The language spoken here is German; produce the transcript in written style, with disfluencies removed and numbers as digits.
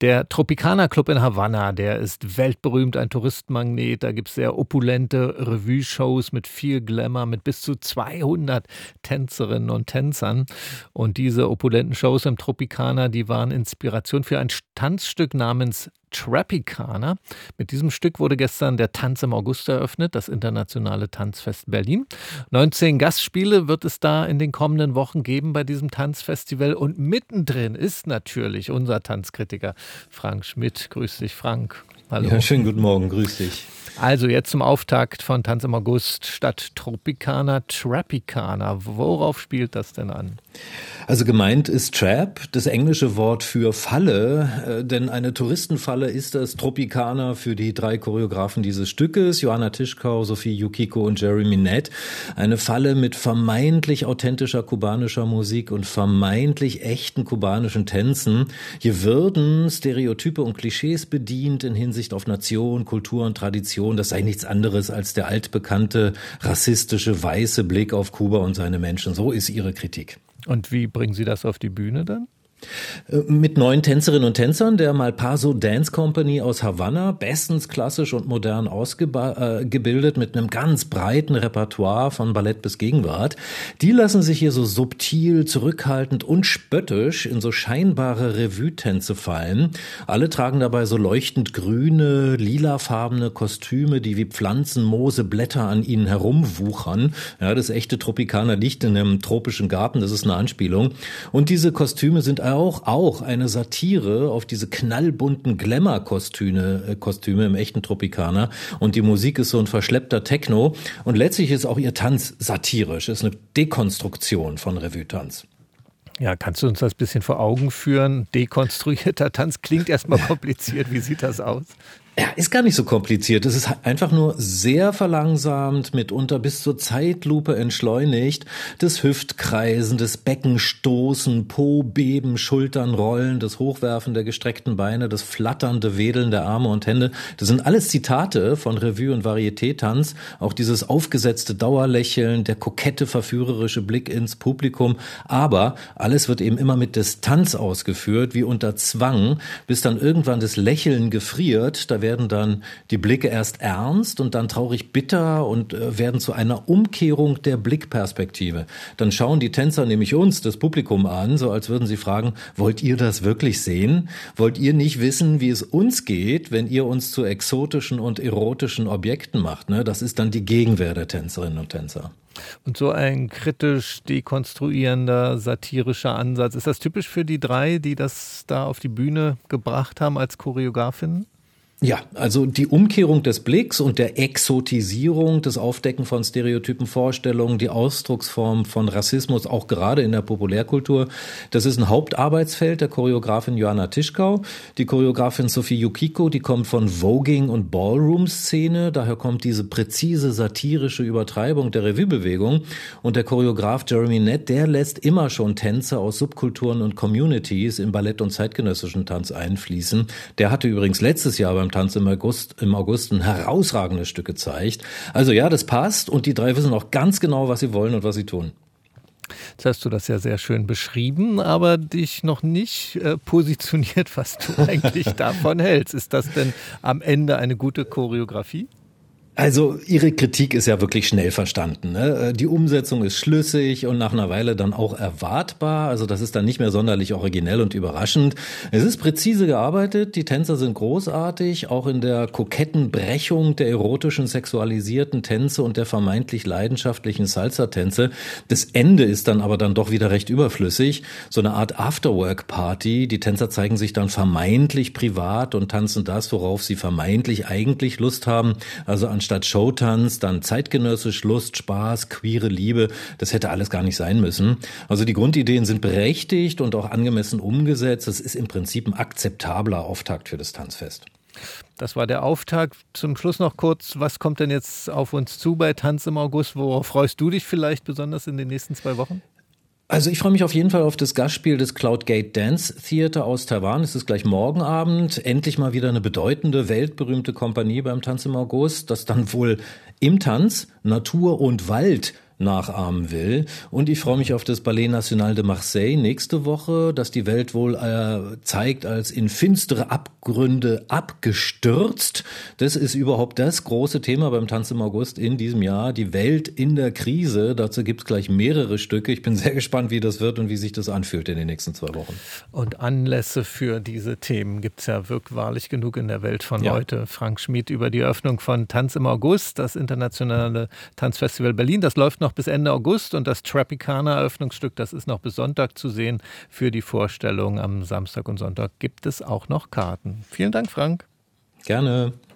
Der Tropicana Club in Havanna, der ist weltberühmt, ein Touristenmagnet. Da gibt es sehr opulente Revue-Shows mit viel Glamour, mit bis zu 200 Tänzerinnen und Tänzern. Und diese opulenten Shows im Tropicana, die waren Inspiration für ein Tanzstück namens Tropicana. Mit diesem Stück wurde gestern der Tanz im August eröffnet, das internationale Tanzfest Berlin. 19 Gastspiele wird es da in den kommenden Wochen geben bei diesem Tanzfestival. Und mittendrin ist natürlich unser Tanzkritiker Frank Schmidt. Grüß dich, Frank. Hallo. Ja, schönen guten Morgen, grüß dich. Also jetzt zum Auftakt von Tanz im August statt Tropicana, Trapicana. Worauf spielt das denn an? Also gemeint ist Trap, das englische Wort für Falle, denn eine Touristenfalle ist das Tropicana für die 3 Choreografen dieses Stückes, Joanna Tischkau, Sophie Yukiko und Jeremy Nett. Eine Falle mit vermeintlich authentischer kubanischer Musik und vermeintlich echten kubanischen Tänzen. Hier würden Stereotype und Klischees bedient in Hinsicht auf Nation, Kultur und Tradition. Das sei nichts anderes als der altbekannte rassistische weiße Blick auf Kuba und seine Menschen. So ist ihre Kritik. Und wie bringen Sie das auf die Bühne dann? Mit 9 Tänzerinnen und Tänzern der Malpaso Dance Company aus Havanna, bestens klassisch und modern ausgebildet, mit einem ganz breiten Repertoire von Ballett bis Gegenwart. Die lassen sich hier so subtil, zurückhaltend und spöttisch in so scheinbare Revue-Tänze fallen. Alle tragen dabei so leuchtend grüne, lilafarbene Kostüme, die wie Pflanzen, Moose, Blätter an ihnen herumwuchern. Ja, das echte Tropicana liegt in einem tropischen Garten, das ist eine Anspielung. Und diese Kostüme sind auch eine Satire auf diese knallbunten Glamour-Kostüme im echten Tropicana. Und die Musik ist so ein verschleppter Techno. Und letztlich ist auch ihr Tanz satirisch. Es ist eine Dekonstruktion von Revue-Tanz. Ja, kannst du uns das ein bisschen vor Augen führen? Dekonstruierter Tanz klingt erstmal kompliziert. Wie sieht das aus? Ja, ist gar nicht so kompliziert. Es ist einfach nur sehr verlangsamt, mitunter bis zur Zeitlupe entschleunigt. Das Hüftkreisen, das Beckenstoßen, Po-Beben, Schultern rollen, das Hochwerfen der gestreckten Beine, das flatternde Wedeln der Arme und Hände. Das sind alles Zitate von Revue- und Varieté-Tanz. Auch dieses aufgesetzte Dauerlächeln, der kokette, verführerische Blick ins Publikum. Aber alles wird eben immer mit Distanz ausgeführt, wie unter Zwang, bis dann irgendwann das Lächeln gefriert. Da werden dann die Blicke erst ernst und dann traurig bitter und werden zu einer Umkehrung der Blickperspektive. Dann schauen die Tänzer nämlich uns, das Publikum, an, so als würden sie fragen, wollt ihr das wirklich sehen? Wollt ihr nicht wissen, wie es uns geht, wenn ihr uns zu exotischen und erotischen Objekten macht? Ne? Das ist dann die Gegenwehr der Tänzerinnen und Tänzer. Und so ein kritisch dekonstruierender, satirischer Ansatz, ist das typisch für die 3, die das da auf die Bühne gebracht haben als Choreografinnen? Ja, also die Umkehrung des Blicks und der Exotisierung, das Aufdecken von stereotypen Vorstellungen, die Ausdrucksform von Rassismus, auch gerade in der Populärkultur, das ist ein Hauptarbeitsfeld der Choreografin Joanna Tischkau. Die Choreografin Sophie Yukiko, die kommt von Voguing- und Ballroom-Szene, daher kommt diese präzise satirische Übertreibung der Revue-Bewegung. Und der Choreograf Jeremy Nett, der lässt immer schon Tänze aus Subkulturen und Communities im Ballett und zeitgenössischen Tanz einfließen. Der hatte übrigens letztes Jahr beim Tanz im August ein herausragendes Stück gezeigt. Also ja, das passt und die 3 wissen auch ganz genau, was sie wollen und was sie tun. Jetzt hast du das ja sehr schön beschrieben, aber dich noch nicht positioniert, was du eigentlich davon hältst. Ist das denn am Ende eine gute Choreografie? Also ihre Kritik ist ja wirklich schnell verstanden. Ne? Die Umsetzung ist schlüssig und nach einer Weile dann auch erwartbar. Also das ist dann nicht mehr sonderlich originell und überraschend. Es ist präzise gearbeitet, die Tänzer sind großartig, auch in der koketten Brechung der erotischen, sexualisierten Tänze und der vermeintlich leidenschaftlichen Salsa-Tänze. Das Ende ist dann aber dann doch wieder recht überflüssig. So eine Art Afterwork-Party. Die Tänzer zeigen sich dann vermeintlich privat und tanzen das, worauf sie vermeintlich eigentlich Lust haben. Also anstatt Showtanz, dann zeitgenössisch Lust, Spaß, queere Liebe. Das hätte alles gar nicht sein müssen. Also die Grundideen sind berechtigt und auch angemessen umgesetzt. Es ist im Prinzip ein akzeptabler Auftakt für das Tanzfest. Das war der Auftakt. Zum Schluss noch kurz, was kommt denn jetzt auf uns zu bei Tanz im August? Worauf freust du dich vielleicht besonders in den nächsten 2 Wochen? Also ich freue mich auf jeden Fall auf das Gastspiel des Cloud Gate Dance Theater aus Taiwan. Es ist gleich morgen Abend. Endlich mal wieder eine bedeutende, weltberühmte Kompanie beim Tanz im August, das dann wohl im Tanz Natur und Wald nachahmen will. Und ich freue mich auf das Ballet National de Marseille nächste Woche, das die Welt wohl zeigt als in finstere Abgründe abgestürzt. Das ist überhaupt das große Thema beim Tanz im August in diesem Jahr. Die Welt in der Krise. Dazu gibt es gleich mehrere Stücke. Ich bin sehr gespannt, wie das wird und wie sich das anfühlt in den nächsten 2 Wochen. Und Anlässe für diese Themen gibt es ja wahrlich genug in der Welt von heute. Frank Schmid über die Eröffnung von Tanz im August, das internationale Tanzfestival Berlin. Das läuft noch bis Ende August und das Tropicana-Eröffnungsstück, das ist noch bis Sonntag zu sehen. Für die Vorstellung am Samstag und Sonntag gibt es auch noch Karten. Vielen Dank, Frank. Gerne.